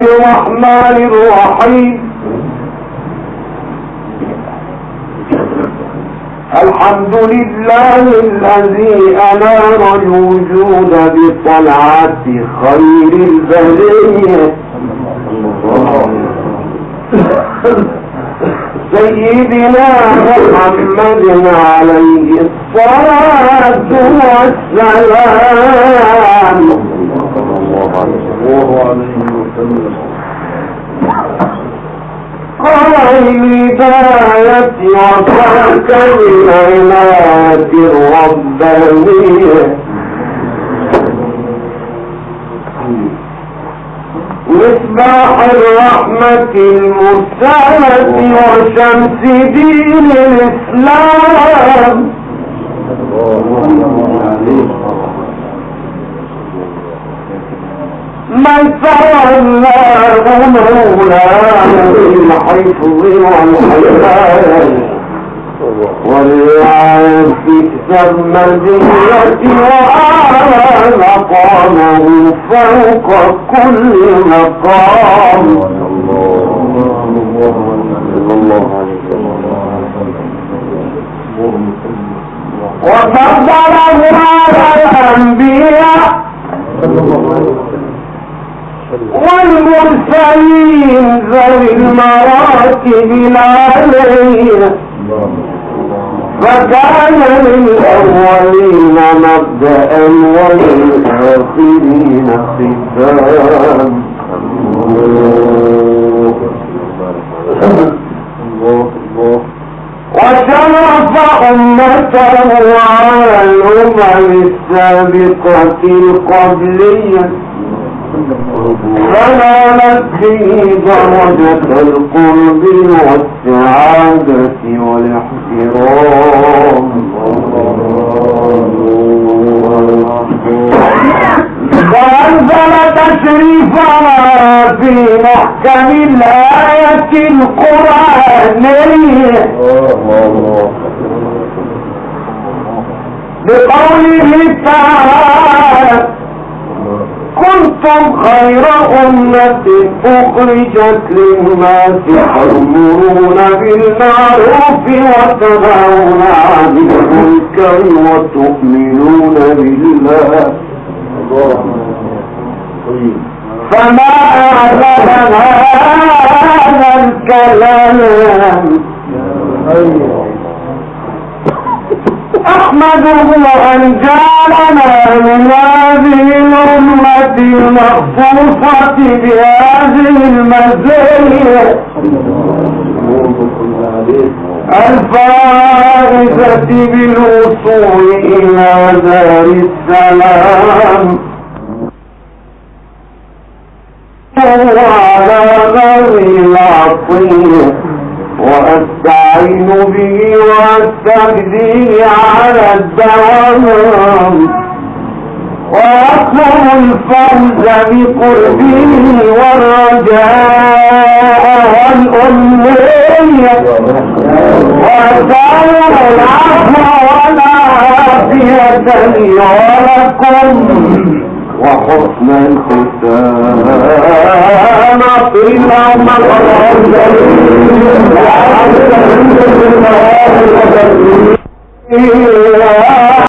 الرحمن الرحيم. الحمد لله الذي أنار الوجود بطلعة خير البرية سيدنا محمد عليه الصلاة والسلام. قال الهداية وفاك بالعناية الربانية مصباح الرحمة المرسلة وشمس دين الإسلام. من تولاه مولاه بالحفظ والحماية والرعاية السرمدية وأعلى مقامه فوق كل مقام. وفضله على الأنبياء والمرسلين ذوي المراتب العالية فكان للأولين مبدأ وللآخرين ختام. وشرف أمته على الأمم السابقة القبلية فنالت به درجة القرب والسعادة والاحترام. وأنزل تشريفها في محكم الآية القرآنية بقوله تعالى: كنتم خير أمة أخرجت للناس تأمرون بالمعروف وتنهون عن المنكر وتؤمنون بالله. فما أعلم هذا الكلام أحمده أن جعلنا من هذه الأمة المخصوصة بهذه المزايا الفائزة بالوصول إلى دار السلام وعلى غير العطية وأستعين به وأستهديه على الدوام وأطلب الفوز بقربه والرجاء والأمنية وأسأل العفو والعافية لي ولكم وحسن الختام. اللهم صل على